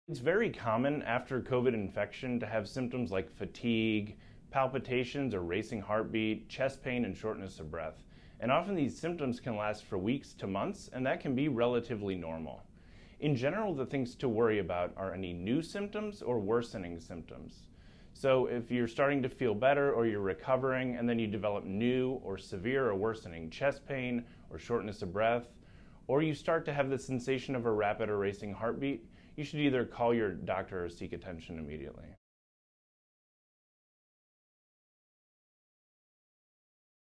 It's very common after COVID infection to have symptoms like fatigue, palpitations or racing heartbeat, chest pain, and shortness of breath. And often these symptoms can last for weeks to months, and that can be relatively normal. In general, the things to worry about are any new symptoms or worsening symptoms. So if you're starting to feel better or you're recovering and then you develop new or severe or worsening chest pain or shortness of breath, or you start to have the sensation of a rapid or racing heartbeat, you should either call your doctor or seek attention immediately.